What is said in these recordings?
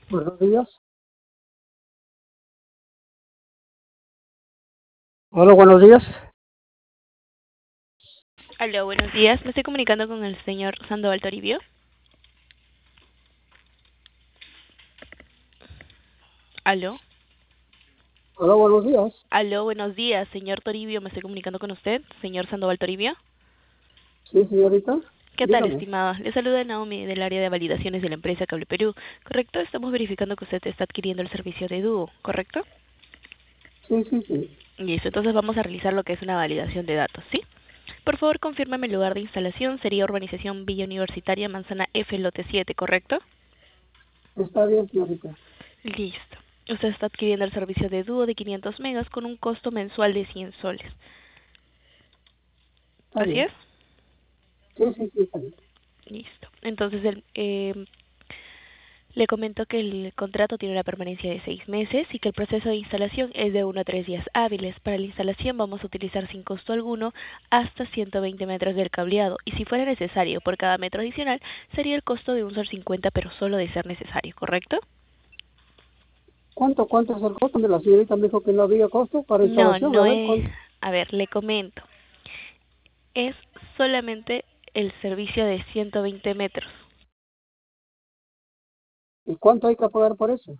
Buenos días. Hola, buenos días. Aló, buenos días. Me estoy comunicando con el señor Sandoval Toribio. Aló. Hola, buenos días. Aló, buenos días, señor Toribio. Me estoy comunicando con usted, señor Sandoval Toribio. Sí, señorita. ¿Qué tal, Dígame. estimada? Le saluda Naomi del área de validaciones de la empresa Cable Perú. ¿Correcto? Estamos verificando que usted está adquiriendo el servicio de Dúo, ¿correcto? Sí, sí, sí. Listo, entonces vamos a realizar lo que es una validación de datos, ¿sí? Por favor, confírmeme el lugar de instalación. Sería Urbanización Villa Universitaria, Manzana F, Lote 7, ¿correcto? Está bien, señorita. Listo. Usted está adquiriendo el servicio de Dúo de 500 megas con un costo mensual de 100 soles. Está ¿Así bien. es? Sí, sí, sí, está bien. Listo. Entonces, le comento que el contrato tiene una permanencia de 6 meses y que el proceso de instalación es de 1 a 3 días hábiles. Para la instalación vamos a utilizar sin costo alguno hasta 120 metros del cableado y si fuera necesario por cada metro adicional sería el costo de un sol 50 pero solo de ser necesario, ¿correcto? ¿Cuánto es el costo? De la señorita me dijo que no había costo para No, instalación. A no ver, es... ¿cuánto? A ver, le comento. Es solamente el servicio de 120 metros. ¿Y cuánto hay que pagar por eso?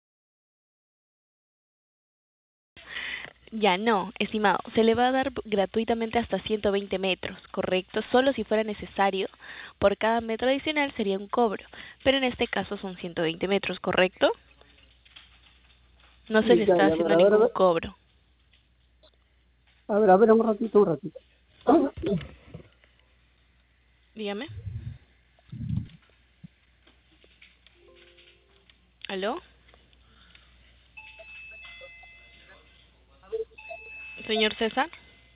Ya no, estimado, se le va a dar gratuitamente hasta 120 metros, ¿correcto? Solo si fuera necesario, por cada metro adicional sería un cobro, pero en este caso son 120 metros, ¿correcto? No se le Ya, está ya, haciendo a ver, a ningún ver. cobro. A ver, un ratito, un ratito. Dígame. ¿Aló? Señor César.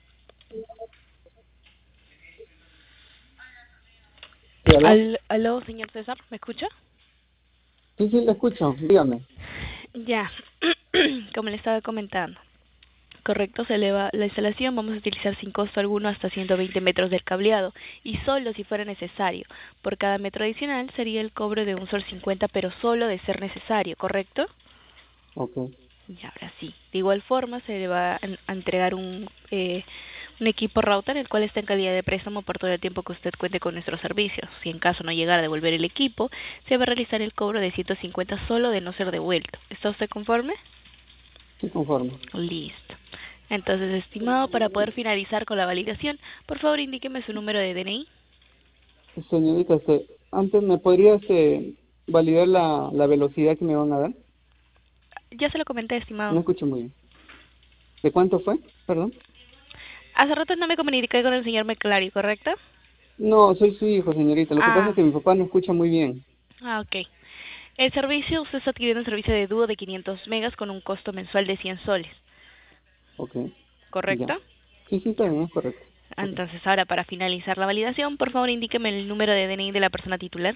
Sí, ¿aló? Aló, señor César, ¿me escucha? Sí, sí, le escucho. Dígame. Ya, como le estaba comentando. Correcto, se eleva la instalación, vamos a utilizar sin costo alguno hasta 120 metros del cableado y solo si fuera necesario. Por cada metro adicional sería el cobro de un sol 50, pero solo de ser necesario, ¿correcto? Ok. Y ahora sí, de igual forma se le va a entregar un equipo router el cual está en calidad de préstamo por todo el tiempo que usted cuente con nuestros servicios. Si en caso no llegara a devolver el equipo, se va a realizar el cobro de 150 solo de no ser devuelto. ¿Está usted conforme? Sí, conforme. Listo. Entonces, estimado, para poder finalizar con la validación, por favor indíqueme su número de DNI. Señorita, antes me podría validar la velocidad que me van a dar. Ya se lo comenté, No estimado. escucho muy bien. ¿De cuánto fue? Perdón. Hace rato no me comuniqué con el señor McClary, ¿correcto? No, soy su hijo, señorita. Lo que pasa es Ah, que mi papá no escucha muy bien. ok. El servicio, usted está adquiriendo un servicio de dúo de 500 megas con un costo mensual de 100 soles, Ok, ya. ¿correcto? Sí, sí, está Ya. bien, es correcto. Ok. Entonces, ahora para finalizar la validación, por favor indíqueme el número de DNI de la persona titular.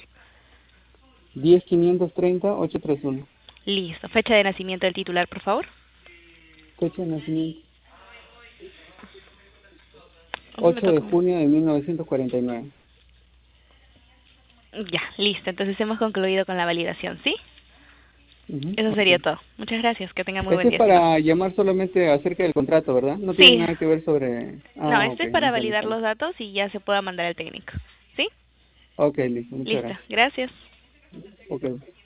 10-530-831. Listo. Fecha de nacimiento del titular, por favor. Fecha de nacimiento. A mí me 8 de toca. junio de 1949. Ya, listo. Entonces hemos concluido con la validación, ¿sí? Ujú, Eso ok. sería todo. Muchas gracias. Que tenga muy buen Este es día, estimado. para llamar solamente acerca del contrato, ¿verdad? No tiene Sí. nada que ver sobre... No, Ah, este ok, es para listo, validar listo, los listo. datos y ya se pueda mandar al técnico. ¿Sí? Ok, listo, muchas Listo. gracias. Gracias. Ok.